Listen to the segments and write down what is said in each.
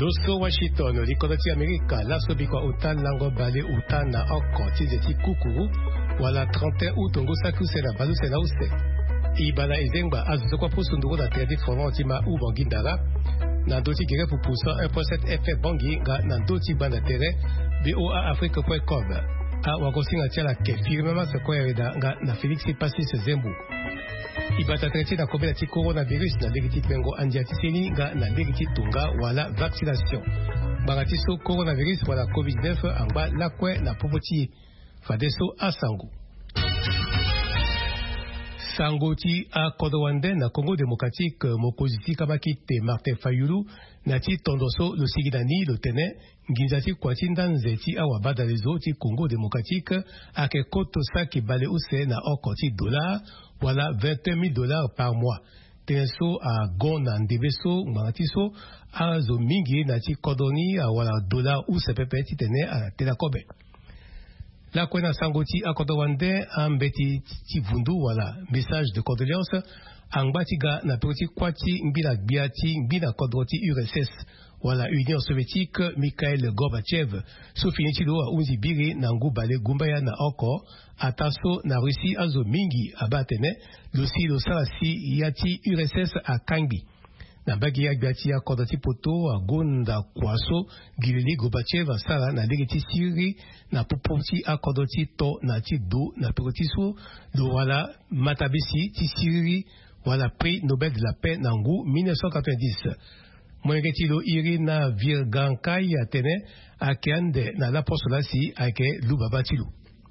Loso Washington likodati Amerika laso bikwa utan lango bale utan na oko tizeti kukuru wala 31 utongo sakuse na baluse na use ibala izengba azokwa pusundugo na teredi formanti ma ubangindara na doti gere pupusa 1.7 FM bangi na doti banda tere boaafrique.com a wakosinga tiala ke firmema sekoyaweda na Felix Passis Zembu ibata treti na kobe na ti coronavirus na legiti pengo andiatiseni na legiti tunga wala vaccination bagati so coronavirus wala covid-19 angba lakwe na popoti fadeso asangu sangoti a Kodowande na Congo démocratique mokoziti kamakite Martin Fayulu na ti tondoso lo sigidani lo tene nginzati kwatinda nzeti awa badalezo ti Congo démocratique ake koto saki bale use na okoti $, wala $20,000 par mois. Tenso a gona ndebeso ngatiso a zo mingi na ti kodoni a wala $, use pepe ti tene a telakobe. La kwena sangoti a Kodowande ambeti ti vundu wala message de condoléance angbatiga na poti kwati mbila biati mbila kodroti URSS wala Union soviétique Mikhail Gorbachev so finiti lo unzi biri na ngubale gumbaya na oko ataso na Russie azo mingi abatene losi lo salasi yati URSS a Kangbi na bagi ya biati ya kodoti poto a gonda kwaso gilili Gorbachev sala na legiti siri na popoti a kodoti to na ti do na perotiso lo wala matabisi ti siri wala prix Nobel de la paix nangu 1990 mwengeti lo iri na virgankai atene akeande na la postulasi ake lubabatilu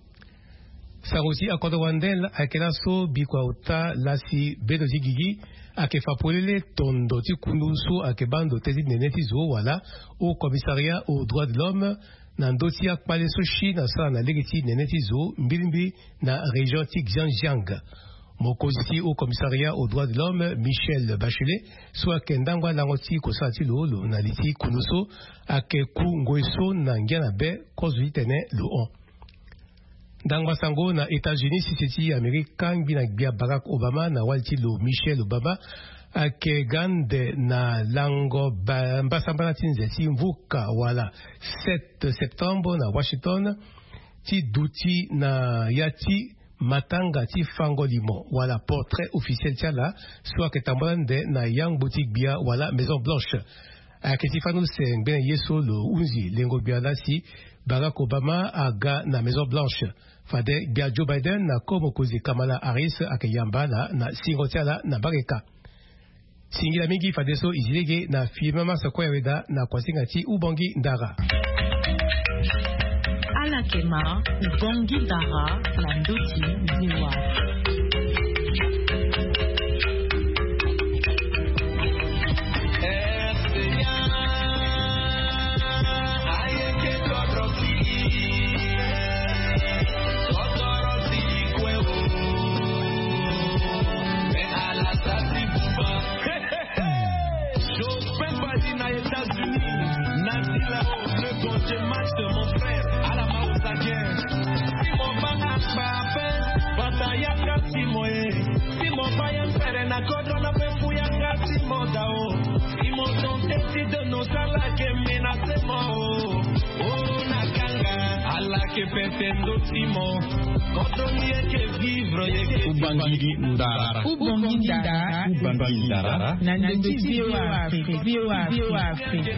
sangosi akodowandel akela so bikwa uta lasi bedozi gigi ake fapolele tondo ti kunduso ake bando tezi neneti zo wala au commissariat aux droits de l'homme na ndoti akpale so shi na sala na legeti neneti zo mbilimbi na région ti Xinjiang mokoziti au commissariat aux droits de l'homme Michel Bachelet soit kendangwa langoti kosati lo na liti kunuso ake ku ngoiso na ngiana be kozitene lo on dangwa sango na États-Unis sisiti Amerika bina bia Barack Obama na walti lo Michel Obama ake gande na lango mbasambana tinzeti mvuka wala 7 septembre na Washington ti duti na yati matanga ti fango limo wala portrait officiel tiala soit que tambande na yang boutique bia wala Maison Blanche aketi fanu se ngben yeso lo unzi lengo bia lasi Barack Obama aga na Maison Blanche fade bia Joe Biden na komo kozi Kamala Harris akayamba na singo tiala na bareka singila mingi fade so izilege na firmama sakoyaweda na kwasinga ti ubangi ndara Alakema, Ubangi Dara, Landoti, Ziwa. Ubangi Ndara na ndoti VOA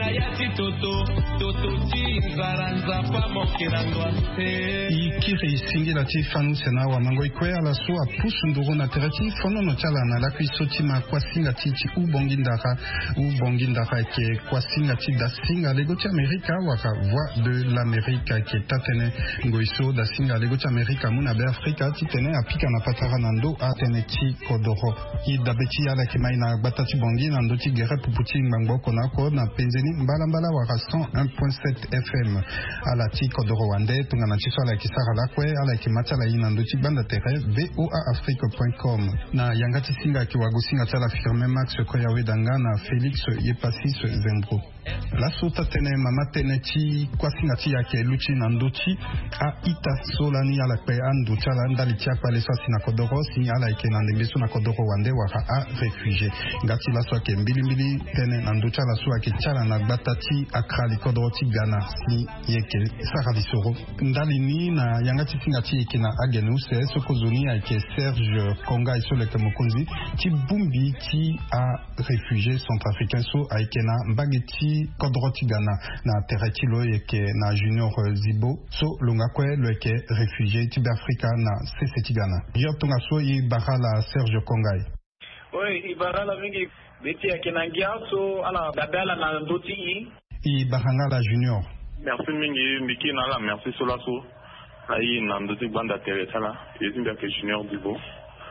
ikiri singila ti fanu sena wa mango ikwe ala so a pusunduru na tereti fono no chala na la kwisoti ma kwasinga ti Ubangi Ndara ke kwasinga ti da singa lego ti Amerika waka voix de l'Amérique ke tatene ngoiso da singa lego ti Amerika muna be Afrika ti tene apika na patara nando atene ti kodoro i dabeti ala ke mai na batati bongi na ndoti gere puputi ngbango konako na penzeni mbala waka 101.7 FM ala ti kodoro wande tunga na ti so ala ki sara lakwe ala ki matala i na ndoti banda tere boaafrique.com na yangati singa ki wagosinga tala firme max koyawe danga na Felix Passis Zembro la sota tene mama tene ti kwasinga ti yake luchi na ndoti a ita solani ala pe andu chala ndali tiakwa le swasi na kodoro si ala ike na ndembeso na kodoro wande waka a réfugié ngati la swake mbili tene na ndu chala swake chala na gbatati akrali kodoro ti Ghana si yeke Sarah Soro ndali ni na yangati singati yeke na agenu se sokozoni ake Serge Konga isoleke mokonzi ti bumbi ti a réfugié centrafricain so ake na mbageti kodoro ti Ghana na tereti lo yeke na Junior Zibo so longa kwe lo yeke réfugié ti Afrika na sese ti Ghana yo tonga so i bahala Serge Kongai oui i bahala mingi beti yake na ngia so ala dabala na ndoti i bahangala Junior merci mingi mbiki na la merci solaso ayi na ndoti banda teretala yezimba ke Junior Zibo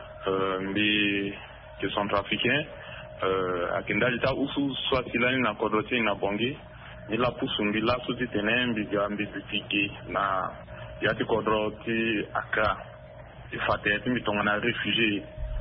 mbi ke centrafricain akendalita usu swasilani na kodoti na bongi nila pusumbi la suti tenembi gambi bitiki na yati kodroti aka ifate mitonga na réfugié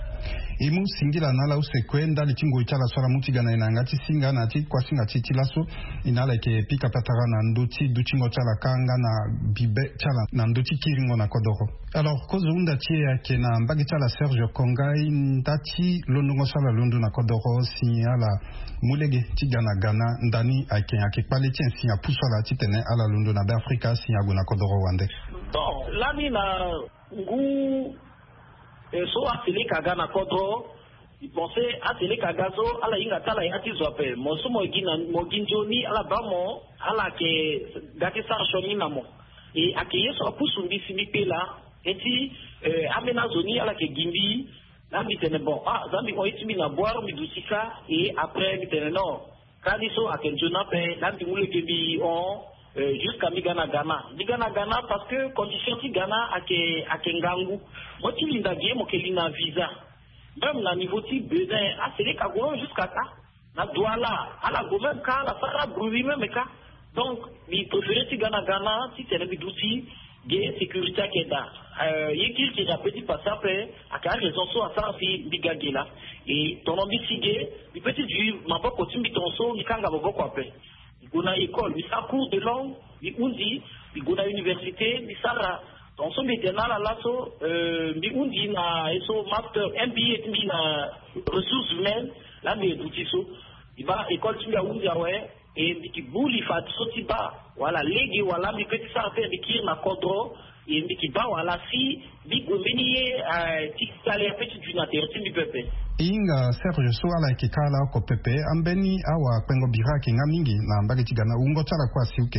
imu singila nala usekwe ndali tingo ichala swala mutigana inangati singa na ti kwa singa ti laso inala ke pika patara na ndoti duchingo chala kanga na bibe chala na ndoti kiringo na kodoro alors kozo unda ti yake na mbagi chala Serge Kongai ndati londongo sala londo na kodoro si ala mulege ti Ghana ndani ake pale ti si ya pusala ti tene ala londo na Afrika si ya guna kodoro wande bon lani na ngu so atele kaga na kodro iponse atele kaga so ala inga tala yati zope moso moginjo ni ala bamo ala ke gati sarshoni namo e ake yeso apusundi simipela eti amena zoni ala ke gimbi na mitene bon zambi o itimi na boire mi dusika et après mitene no kadiso akenjona pe na timule kebi on jusqu'à Ghana parce que condition ti Ghana ake ngangu moti linda ge mo ke lina visa même na niveau ti besoin asele ka go jusqu'à ça na douala ala go même ka la sara bruit même ka donc mi préféré ti Ghana ti tene bi douci ge sécurité ke da yeki ki da petit passape aka raison so asa fi bigage là et ton ambisige di petit du maboko timbi tonso ni kanga boko ape guna école mi sa cours de langue mi undi mi guna université mi sala donc so maintenant la laso mi undi na eso master MBA mi na ressources humaines la mi boutiso iba école tu mi undi awe et mi ki buli fat soti ba wala legi wala mi petit ça faire mi ki na kodro et mi ki ba wala si mi gomenier ti salaire petit du na terre mi pepe inga Serge so ala ke kala ko pepe ambeni awa kwengo biraki ngamingi na mbageti Ghana ungo tala kwa siuke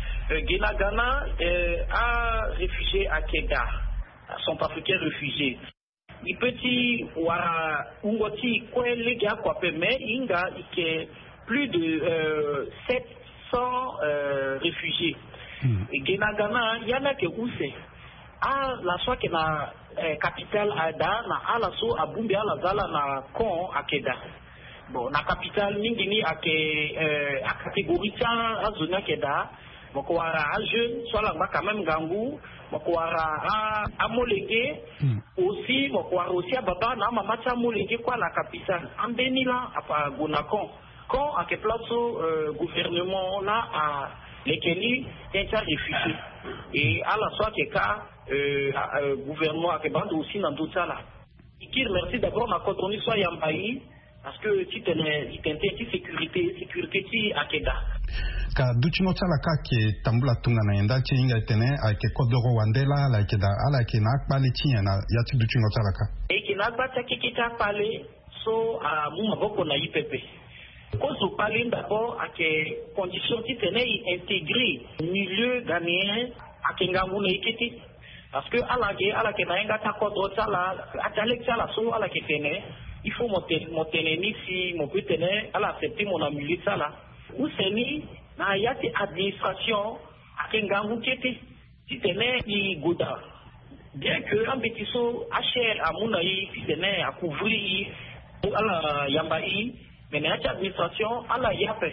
Ghana a réfugié à Keda sont africains réfugiés ni petit wa ungoti kwe lega kwa peme inga ike plus de 700 réfugiés et Ghana yana ke use la soit que na capitale ada na ala so abumbi ala zala na kon akeda bon na capitale mingi ni ake a catégorie ta azona keda moko wara a jeune so la quand même gangu moko wara a molege aussi moko wara aussi baba na mama cha molege kwa la capitale ambeni la apa gonakon kon ake plateau gouvernement là a lesquels étaient réfugiés et à la soit que ka gouvernement a bande aussi dans tout ça là. Qui remercie d'abord ma contenu soit yambayi parce que si t'es sécurité qui a keda. Ka duchingo chala ka ke tambula tunga na yenda chi inga tene a ke kodoro wandela la keda ala ke na akpali chi na yati duchingo chala ka. E ke na akpata ke kita pale so a mu maboko na IPP. Quand on parle d'abord à quelles conditions qui tenaient intégré milieu ghanéen à Kengamou n'était parce que à la Kenaïga Takodro Sala, à Talexala So, à la Ketene, il faut monter ici, mon peut tenir, à l'accepter mon amulet Sala. Ou c'est ni, na yati administration à Kengamou qui était, si tenait, il gouda. Bien que un petit saut à cher à Mounaï, si tenait à couvrir, à la Yambaï, mais notre administration à la yape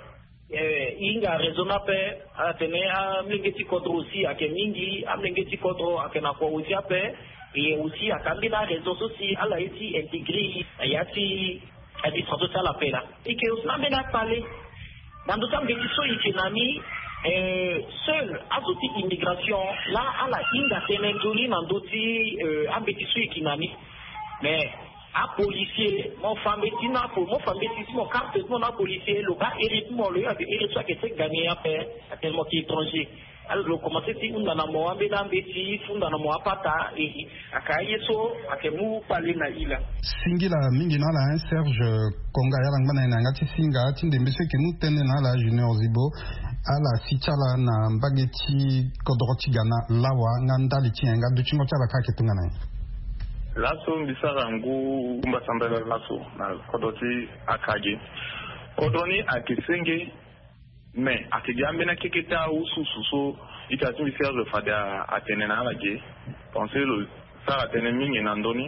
inga raisonnable à tenir à mlengeti kodro aussi à kemingi à mlengeti kodro à kenako aussi ape et aussi à kambina réseaux sociaux à la ici intégré à yati administration à la pela et que on n'a pas parlé dans d'autres mlengeti so ikinani seul azoti immigration là à la inga tenendoli nandoti ambetisu kinani mais a policier mon femme tina pour mon femme tina mon carte mon policier le bas rythme le avec rythme que c'est gagné après tellement qui étranger alors commencer si on na mo ambeda mbeti funda na mo apata et akayeso akemu pale na ila singila mingi na la Serge Konga ya langana na ngati singa tinde mbese ke mutene na la Junior Zibo ala sichala na mbageti kodoroti gana lawa ngandali tienga duchingo chala ka ketungana laso mbisara ngu mbasambela laso na kodoti akage kodoni akisenge mais akigambe na keketa usususo itatu Serge fada atenena alaje penser le ça atene mingi nandoni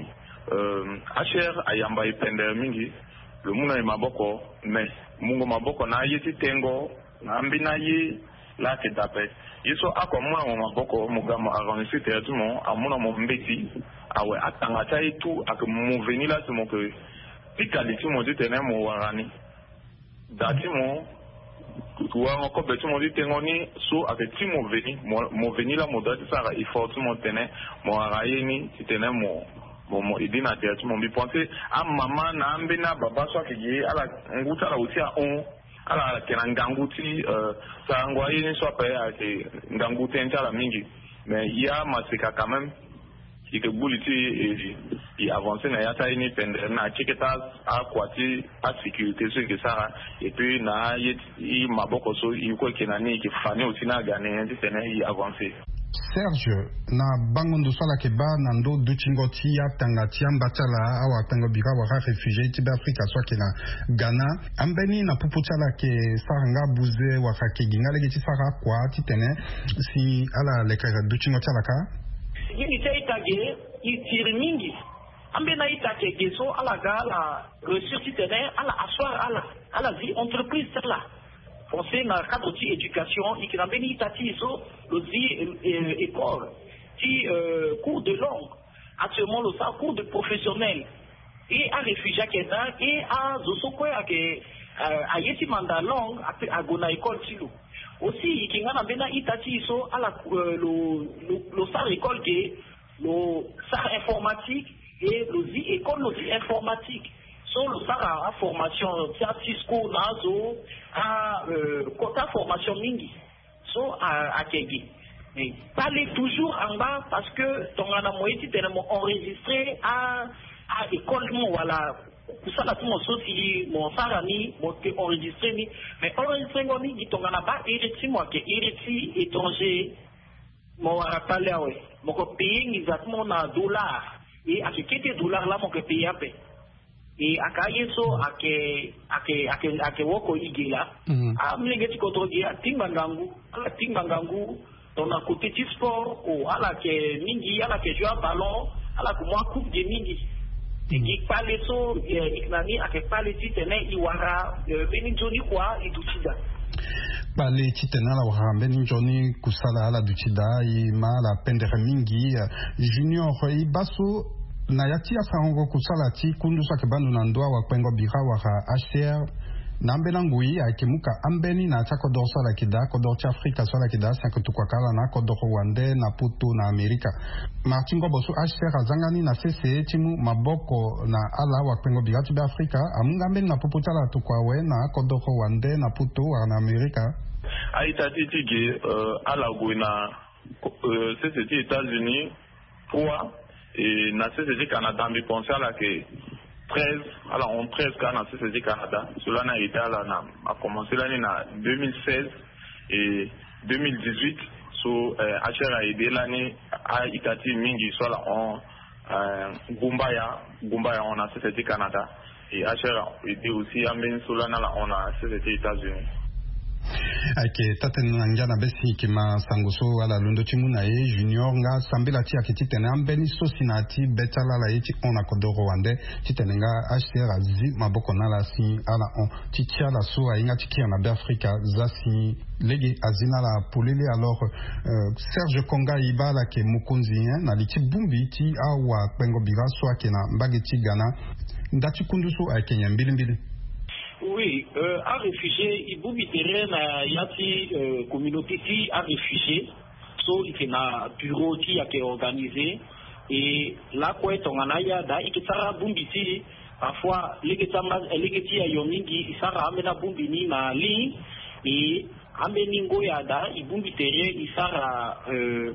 HR ayamba ipende mingi le muna maboko mais mungo maboko na yeti tengo na mbina yi la ke dape yeso akomuna mo maboko mugamo arranger territoirement amuna mo mbeti awe atanga tai tout ak mo venir là c'est mon que pikaliti mo ditene mo warani dati mo kuwa ngoko betu mo ditengoni so avec ti mo venir là mo dati sara effort mo tene mo arayeni titene mo idina territoirement bi penser a mama na ambina baba so akigi ala nguta la utia on ala kena nganguti sangwa yini so pa ya ke nganguti ntala mingi mais il y a masika quand même qui que buliti et avancer na yata ini pende na chiketa a kwati a sécurité so que ça et puis na yi maboko so iko kenani ki fane aussi na gane nditene yi avancer Serge na bangondo sala ke ba nando duchingoti ya tangati ambatala awa tango bira wa réfugié tibe Afrika so ke na Ghana ambeni na pupuchala ke saranga buze wa ke gingale ke sara kwa titene si ala lekara duchingoti ala ka yini taitage itiri mingi ambena itake geso ala gala ressources titene ala assoir ala vie entreprise là pensez dans le cadre de l'éducation, il y a des écoles, cours de langue, actuellement le cours de professionnel, et à réfugiés et à Zosokwe, à Yeti Manda langue, à Gona école Tilo. Aussi, il y a des écoles, à le SAR école, le SAR informatique, et le école informatique. Sur le SAR formation, Cisco, Nazo, à quota formation mingi, so à Kegi. Mais parlez toujours en bas parce que ton anamoïti tellement enregistré à école, voilà. Pour ça, là, tout mon souci, mon sarani, mon enregistré, mais enregistré, mon dit ton anaba, hériti, moi, que hériti étranger, mon rappelé, ouais. Mon pays, exactement, en dollars. Et à quel dollar là, mon pays a payé. Et akayeso ake woko igela amlengeti kotogi timbangangu dans un côté du sport ou ala ke mingi ala ke jouer ballon ala ko moi coupe de mingi et parle so iknani ake parle titene iwara beninjoni kwa idutida pale titena la wahambeni njoni kusala ala dutida i mala pendere mingi junior ibaso na yati asango kusala ti kundu sa kebandu na ndoa wa kwengo bira wa HCR na ambena ngui akimuka ambeni na chako dorsa la kida kodorti Afrika so la kida sa kutukwakala na kodoro Rwanda na Puto na Amerika Martingo bosu HCR azangani na CCE timu maboko na ala wa kwengo bira tibe Afrika amunga ambeni na poputala tukwawe na kodoro Rwanda na Puto na Amerika aita titigi ala guina CCT États-Unis pour et na CCG Canada me pensé à la que 13 alors on 13 cas na CCG Canada cela n'a été là a commencé l'année na 2016 et 2018 so HR a aidé l'année à Itati mingi soit là on Gumbaya on a CCG Canada et HR a aidé aussi à men solana là on a CCG États-Unis. Ake tatenanga na besi kima sangoso ala lundo timuna junior nga sambela ti akiti tena ambeni sosinati betala la yiti ona kodoro wande titenenga HCR azi maboko na la si ala on titia la so inga tikia na Afrika zasi legi azina la polele alors Serge Konga ibala ke mukunzi na liti bumbi ti awa pengo biga so akena mbageti Ghana ndati kunduso akenya mbili Oui, à réfugié, il y a une communauté qui a réfugié, so il y a un bureau qui a été organisé, et là, quoi est on a ya da, il y a un bumbiti, parfois, les gens qui ont yomingi, ils sont amenés à bumbini na ligne, et ameningo ya da, il bumbitere, il sont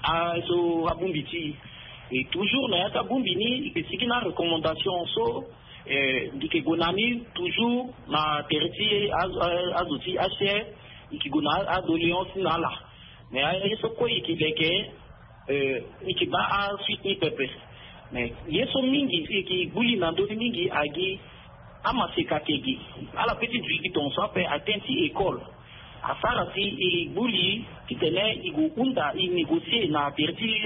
à bumbiti, et toujours, na ya ta bumbini, il y a une recommandation, so, dike gonani toujours na terti azuti ache ikigona adoléance nala mais yeso ko ikileke ikiba a suite ni pepe mais yeso mingi ki buli na do mingi agi amaseka kegi ala petite ville qui ton soit atteinte école afara si i buli kitene igu unda i négocier na terti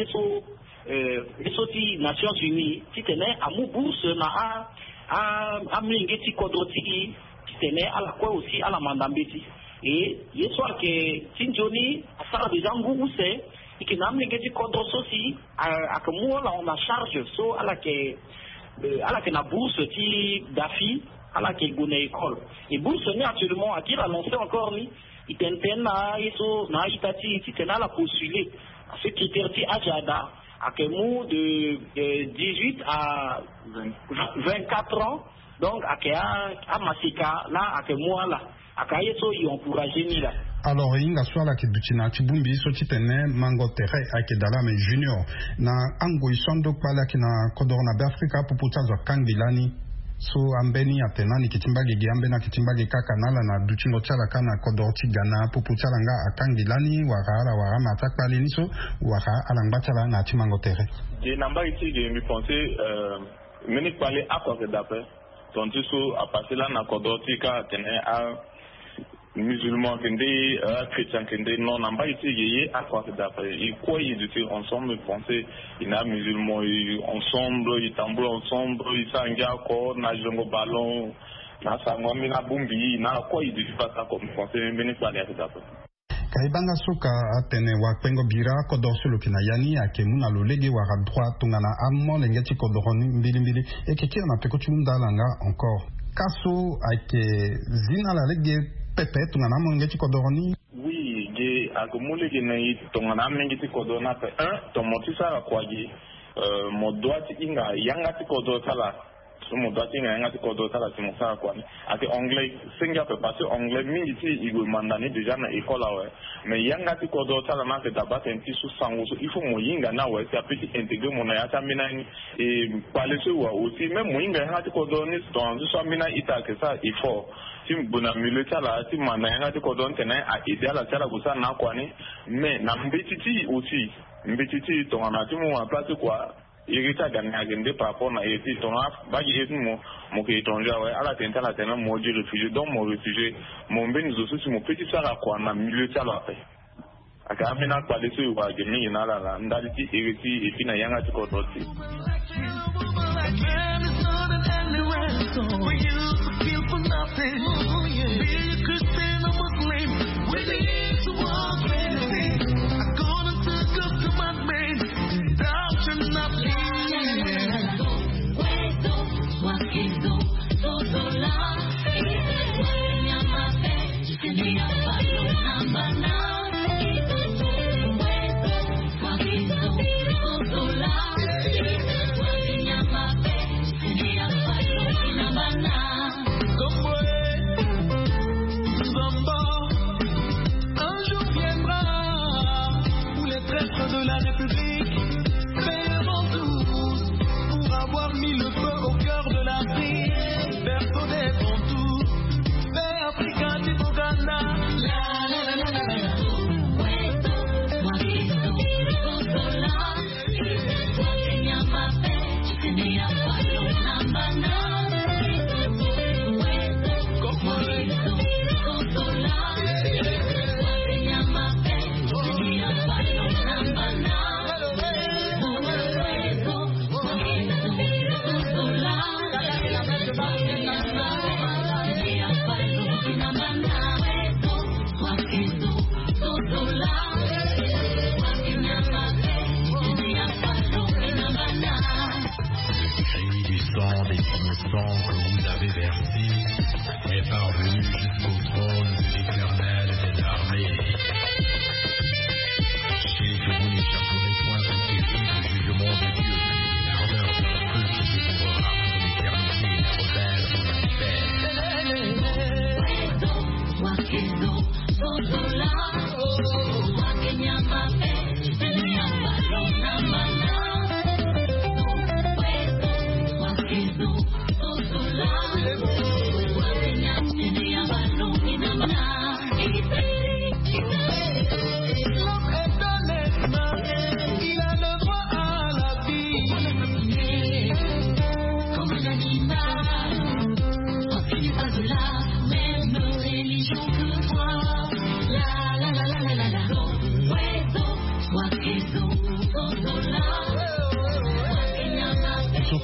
yeso ti Nations Unies kitene amu bourse na a mlingeti kodoti qui tenait à la quoi aussi à la mandambeti et il soit que Tinjoni ça déjà ngou c'est et que nam mlingeti kodoti aussi à que moi là on a charge so à la que na bourse ti dafi à la que gone école et bourse ni actuellement à qui annoncer encore ni il tente na iso na itati ti tena la postuler à ce critère ti ajada à que nous de 18 à 24 ans, donc à Masika, là, à que moi là, à Kayeso, ils ont encouragé ni là. Alors, il y a soit la Kibutina, Tibumbi, Sotitene, Mango Tere, Akedala, mais junior, na Ango, ils sont donc pas là qui na Kodorna d'Africa pour Poutazo Kanbilani. So ambeni atenani kitimbage giambena kitimbage kaka nala na duchingo chala kana kodorti gana pupu chala nga akangilani wara matakpali niso wara alangba chala na timango tere. Je namba ici je me pensais meni parler à quoi que d'après ton tiso a passé là na kodorti ka tene a musulman kende chrétien kende non namba ici yeye à quoi que d'après et quoi ils étaient ensemble penser il a musulman ensemble ils tambour ensemble ils s'engagent encore na jongo ballon na sangombi na bumbi na quoi ils étaient pas ça comme penser meni parler à d'après kaibanga soka atene wa pengo bira kodorso kina yani akemuna lolege wa droit tungana ammo lengeti kodoroni mbili et que na peko tundalanga encore kaso ake zina la lege pepe tungana mongeti kodoroni. Oui, je akumule gene tungana mengeti kodorona pe tomotisa kwaji mo doati inga yanga ti kodotala so mo doati inga yanga ti kodotala ti mo sa kwani ake anglais singa pe parce anglais mingi ti igo mandani déjà na école ouais mais yanga ti kodotala na ke dabata enti su sango so il faut mo yinga na ouais c'est petit intégrer mon ya ta mina et parler sur wa aussi même mo yinga ha ti kodoni dans so mina ita que ça il faut si bona milita la si mana yanga ti kodon tena a aider la tala kusa na kwani mais na mbetiti aussi mbetiti to na ti mo en place quoi irita gagner agende par rapport na eti to na bagi eti mo ke itonja ouais ala tenta la tena mo di réfugié donc mon réfugié mon ben zo so mo petit sara quoi na milita la pe aka amena kwa leso wa gemi na la ndali ti iriti epi na yanga ti kodoti.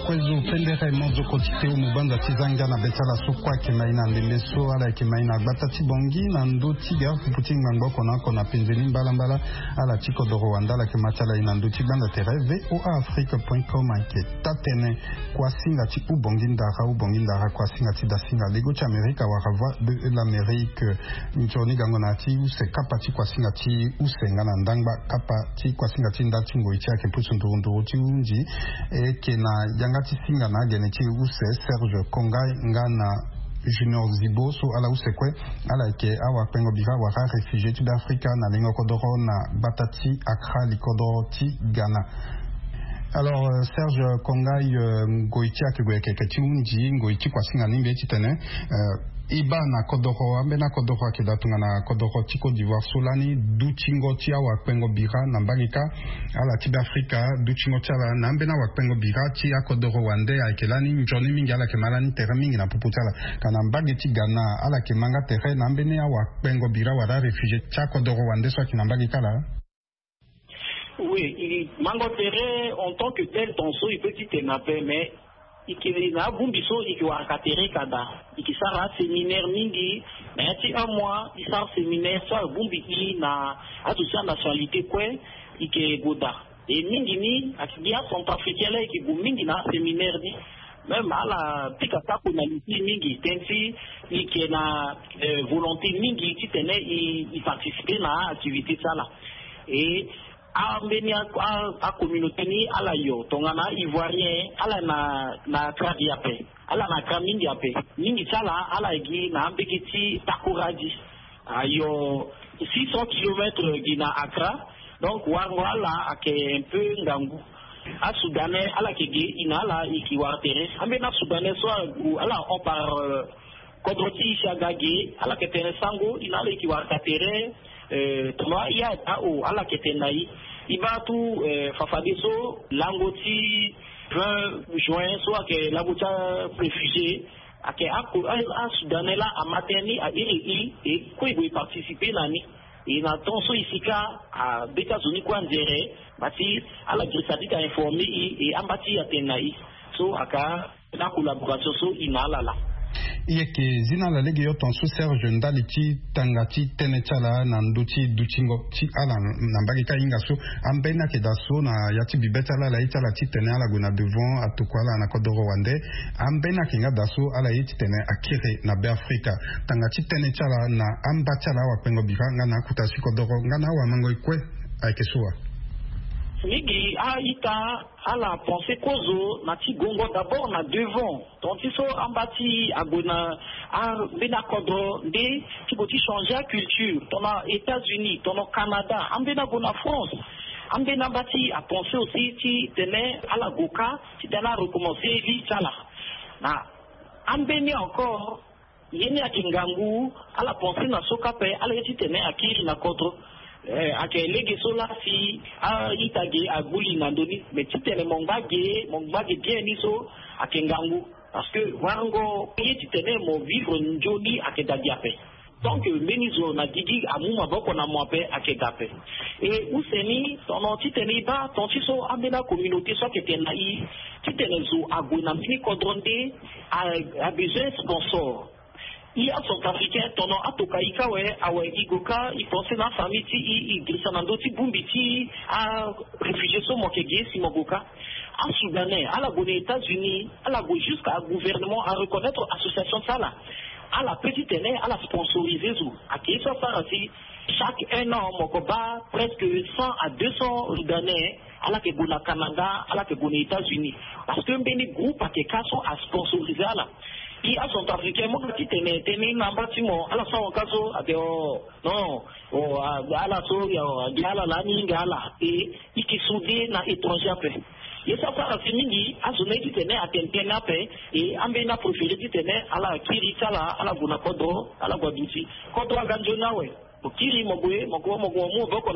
kwezu pendere mozo kotite umubanda tizanga na betala sokwa kemaina ndembeso ala kemaina batati bongi na ndoti ga putinga ngoko na kona penzeli mbala ala chiko do Rwanda la kematala ina ndoti banda tereve o afrique.com ke tatene kwa singa ti ubongi ndara kwa singa ti dasinga lego cha Amerika wa rava de l'Amérique njoni gango na ti use kapati kwa singa ti usenga na ndangba kapati kwa singa ti ndati ngoicha ke pusundu ti unji e kena yangati singa na geneti use Serge Kongai ngana Junior Zibo so ala usekwe ala ke awa pengo bira wara réfugié tu d'Afrique na lingo kodoro na batati Accra likodoro ti Ghana. Alors Serge Kongai ngoicha ke gweke ke unji ngoichi kwa singa nimbe titene iba na kodoro ambe na kodoro akidatunga na kodoro tiko d'Ivoire solani du chingo tia wa pengo bira na mbangika ala tiba Afrika du chingo tia na ambe na wa pengo bira tia kodoro wande aikelani njoni mingi ala kemalani tere mingi na puputala kana mbageti Ghana ala kemanga tere na ambe ne wa pengo bira wada réfugié tia kodoro wande so kina mbangika la. Oui, Mangotere en tant que tel tonso il peut être nappé mais il na bumbiso il wa katere kada il sara séminaire mingi mais ti un mois il sara séminaire soit bumbiki na association nationalité quoi il ke goda et mingi ni akidia son africain là qui bu mingi na séminaire ni même à la pika tapo na mingi tensi il ke na volonté mingi qui tenait il participer na activité ça là et ambeni a communauté ni ala yo tongana ivoirien ala na kradi ape ala na kramingi ape mingi sala ala igi na ambekiti takuraji ayo 600 km gina Accra donc wango ala ake un peu ngangu a soudanais ala kege ina ala ikiwartere ambena soudanais so ala on par kodroti shagage ala ketene sango ina ala ikiwartere tuma ya au ala ketenai ibatu fafadiso langoti 20 juin soit que la bouta réfugié ake a soudanais là a materni a iri et quoi il participer nani et na tonso isika a États-Unis kwa ndere bati ala grisadi a informé et ambati atenai so aka na collaboration so inala la yeke zina la lege yo tonso Serge ndaliti tangati tenechala na nduti duchingo ti ala nambagi ka inga so ambena ke daso na yati bibeta la itala ti tene ala guna devant atukwala na kodoro wande ambena ke nga daso ala yiti tene akire na be Afrika tangati tenechala na ambachala wa pengo bika nga na kutasi kodoro nga na wa mango ikwe aikesuwa Migi a ita a la pensée kozo na ti gongo d'abord na devant donc il faut ambati agona a bena kodro de ti boti changer la culture tona États-Unis tona Canada ambena gona France ambena bati a penser aussi ti tene à la goka ti tena recommencer vi tala na ambeni encore yene akingangu a la pensée na sokape ala ti tene akiri na kodro ake lege sola si a itage aguli nandoni mais titele mongage bien niso ake ngangu parce que wango yitene mo vivre njoni ake dadiape donc menizo na digi amuma boko na moape ake gape et useni tono titene ba tontiso amena communauté so ke tenai titene zo aguna mini kodronde a besoin sponsor. Il y a son africain, ton atokaika ouais, awe igoka, il pensait dans la famille, il glisse dans d'autres bumbiti, à réfugié sur Mokege, si Mogoka, à Soudanais, à la Bonne États-Unis, à la jusqu'à gouvernement à reconnaître l'association ça là, à la petite année, à la sponsoriser à qui ça aussi, chaque un an, Mokoba, presque 100 à 200 Soudanais, à la Kebona Canada, à la Kebona États-Unis, parce que un groupe à qui sont à sponsoriser là. I a son africain mo ki tene na batimo ala so kaso ate no ala so ya ala la ni ngala e ikisudi na étranger pe yesa fara mingi azone ki tene atentena pe e ambe na profile ki tene ala kiri tala ala guna kodo ala gwaduti kodo ganjo nawe kiri mogwe mo boko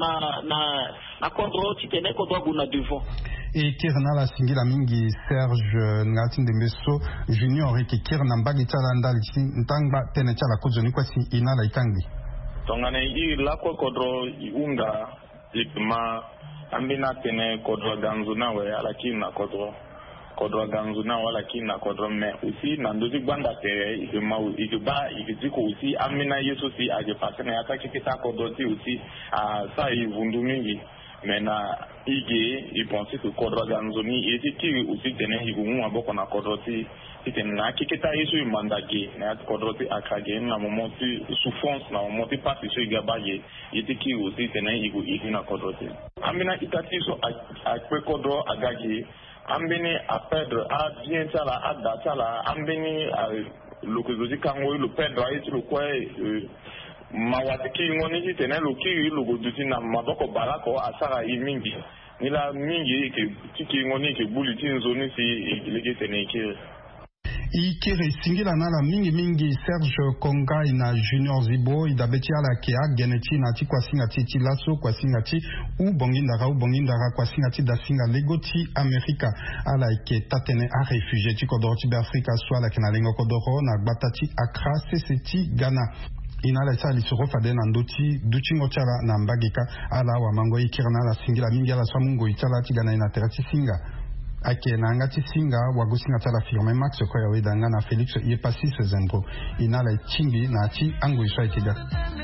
na kodo ti tene kodo guna devant et kirna la singila mingi Serge Ngatin de Meso Junior et kirna mbagi tala ndali ntangba tene chala kozoni kwa si inala ikangi tongane I la kodro unga ikma ambina tene kodro ganzuna we ala kina kodro kodro ganzuna wala kina kodro me aussi nandozi gbanda tere ikeba ikiziko aussi amina yeso si aje pasena yaka kikita kodro ti aussi ça ivundu mingi mena ige il pensait que kodro ganzoni eti ki aussi tene igumu aboko na kodro ti tena kikita yeso mandage na kodro ti akage na momoti souffrance na momoti pasi so igabaye eti ki aussi tene igu na kodro ti amina itati so akwe kodro agage ambini a perdre a bien tala a datala ambini lo que je dis quand le perdre a été le quoi mawatiki ngoni tena lo ki lo go duti na maboko balako asara imingi nila mingi ke tiki ngoni ke buliti nzoni si lege tena ke ikiri singila nala mingi Serge Konga ina Junior Zibo idabeti ala ke ageneti na ti kwa singa ti laso kwa singa ti u bongindara kwa singa ti da singa legoti Amerika ala ke tatene a réfugié ti kodoro ti be Afrika so ala ke na lengo kodoro na gbata ti Accra CCT Ghana inala sa lisoro fade na ndoti duchingo chala na mbagika ala wa mango ikirana la singila mingi ala so mungo itala ti Ghana ina terati singa ake na ngati singa wagusinga tala firme Max ko ya wedanga na Felix yepasi sezembro inala chimbi na chi angu isha itiga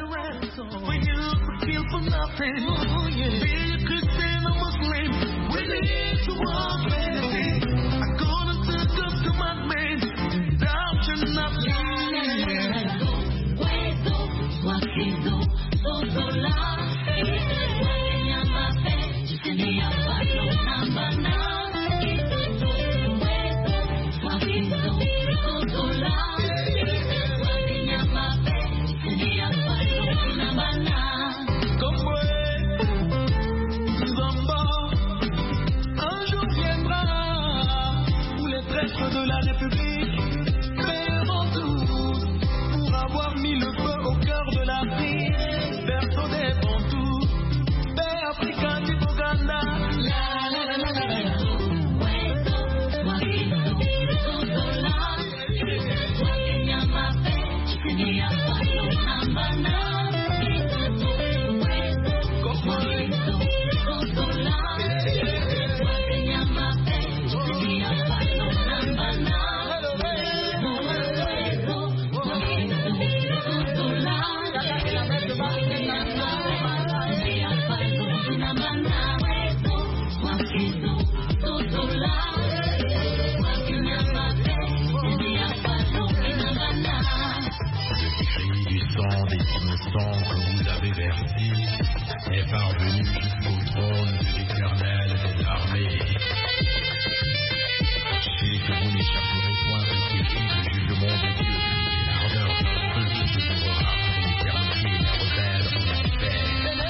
de la République, paieront tous pour avoir mis le feu au cœur de l'Afrique. Berceau des Bantous, paix africain du Boganda. Est parvenu jusqu'au trône de l'Éternel des armées. Sachez que vous n'échapperez point au défi du jugement de Dieu, et l'ardeur de ceux qui se jurera pour l'éternité la rebelle en enfer.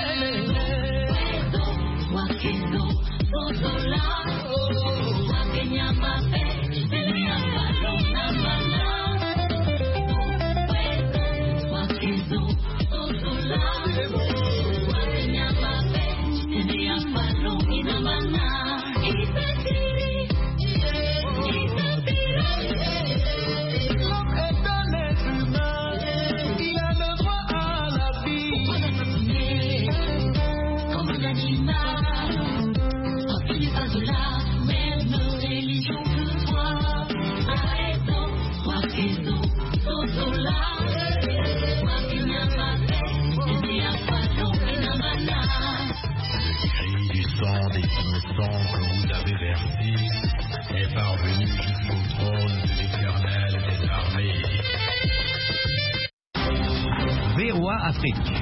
Est parvenu jusqu'au trône de l'Éternel des armées. VOA Afrique.